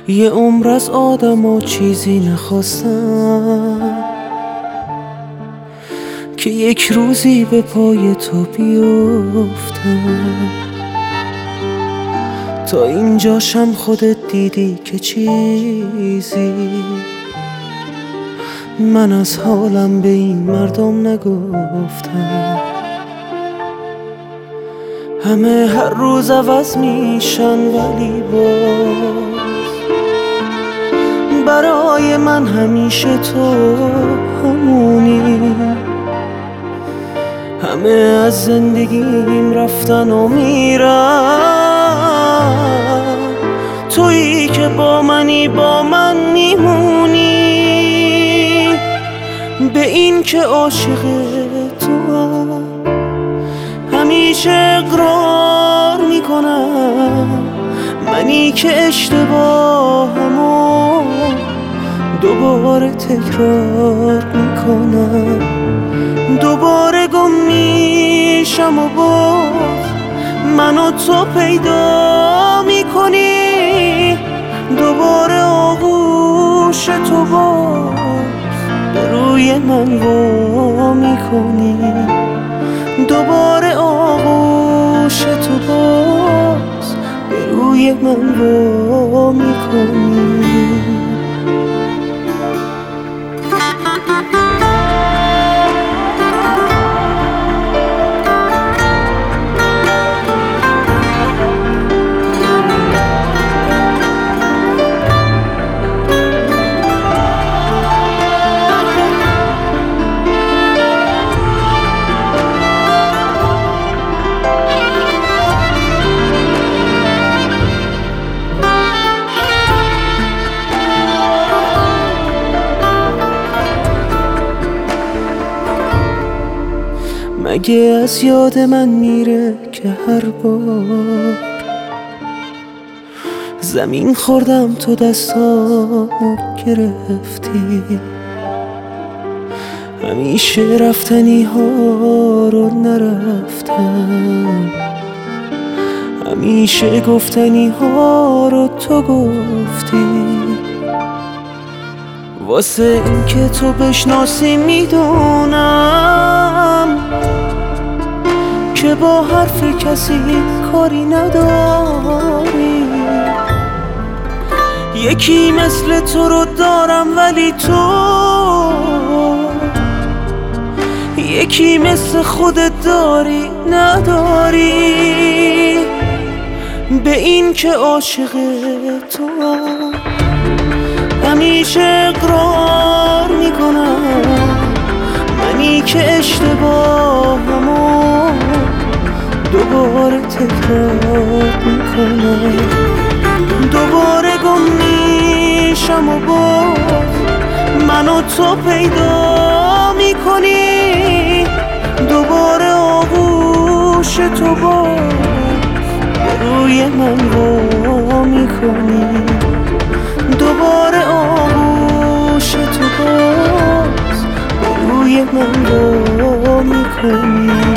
یه عمر از آدم چیزی نخواستم که یک روزی به پای تو بیفتم. تا اینجاشم خودت دیدی که چیزی من از حالم به این مردم نگفتم. همه هر روز عوض میشن ولی باز برای من همیشه تو همونی. همه از زندگیم رفتن و میرن، تویی که با منی با من میمونی. به این که عاشق تو همیشه اقرار میکنم، منی که اشتباهمو دوباره تکرار میکنم. دوباره گم میشم و باز منو تو پیدا میکنی. دوباره آغوش تو باز به روی من وا میکنی. دوباره آغوش تو باز به روی من وا میکنی. مگه از یاد من میره که هر بار زمین خوردم تو دستامو گرفتی؟ همیشه رفتنی ها رو نرفتم، همیشه گفتنی ها رو تو گفتی. واسه این که تو بشناسی میدونم که با حرف کسی کاری نداری. یکی مثل تو رو دارم ولی تو یکی مثل خودت داری نداری. به این که عاشق تو همیشه اقرار میکنم، منی که اشتباهمو دوباره تکرار میکنم. دوباره گم میشم و باز منو تو پیدا میکنی. دوباره آغوش تو باز به روی من وا میکنی. دوباره آغوش تو باز به روی من وا میکنی.